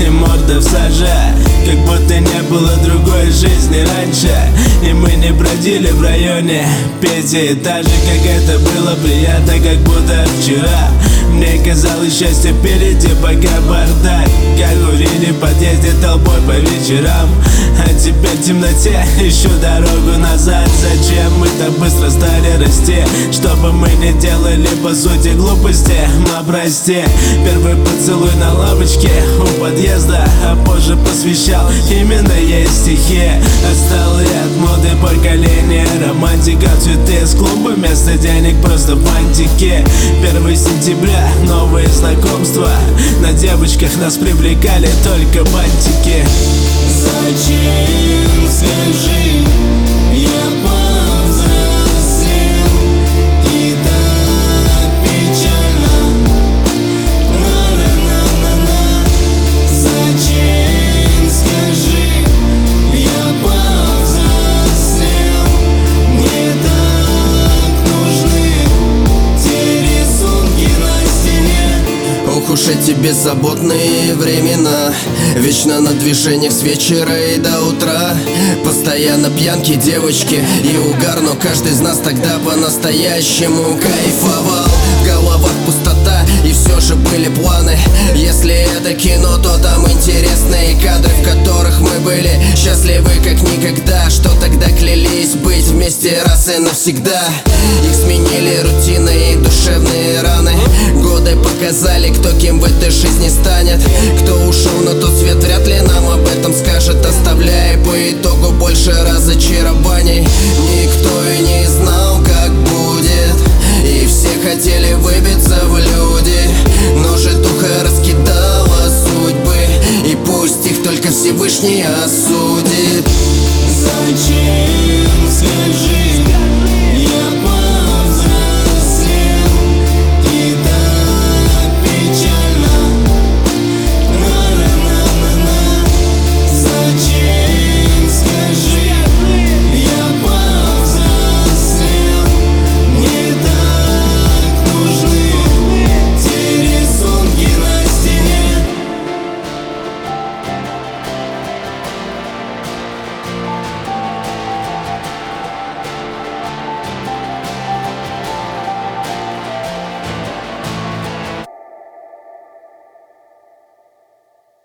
и морда в саже, как будто не было другой жизни раньше. И мы не бродили в районе пятиэтажек, как это было приятно, как будто вчера. Мне казалось, счастье впереди, пока бардак, как курили в подъезде толпой по вечерам. А теперь в темноте ищу дорогу назад. Зачем мы так быстро стали расти? Что бы мы ни делали, по сути глупости. Ма, прости, первый поцелуй на лавочке у подъезда, а позже посвящал именно ей стихи. Отстал я от моды поколения романтика, цветы с клуба, вместо денег просто бантики. 1 сентября, новые знакомства, на девочках нас привлекали только бантики. Зачем, скажи, я повзрослел, и так печально. На-на-на-на-на. Зачем, скажи, я повзрослел, мне так нужны те рисунки на стене. Ох уж эти беззаботные времена, вечно на движениях с вечера и до утра. Постоянно пьянки, девочки и угар, но каждый из нас тогда по-настоящему кайфовал. В головах пустота, и все же были планы. Если это кино, то там интересные кадры, в которых мы были счастливы как никогда. Что тогда клялись быть вместе раз и навсегда. Их сменили рутина и душевные раны. Годы показали, кто кем в этой жизни станет. Кто ушел на тот свет, вряд ли нам об этом скажет, оставляя по итогу больше разочарований. Никто и не знал, как будет, и все хотели выбиться в люди, но житуха раскидала судьбы, и пусть их только Всевышний осудит. Зачем, скажи,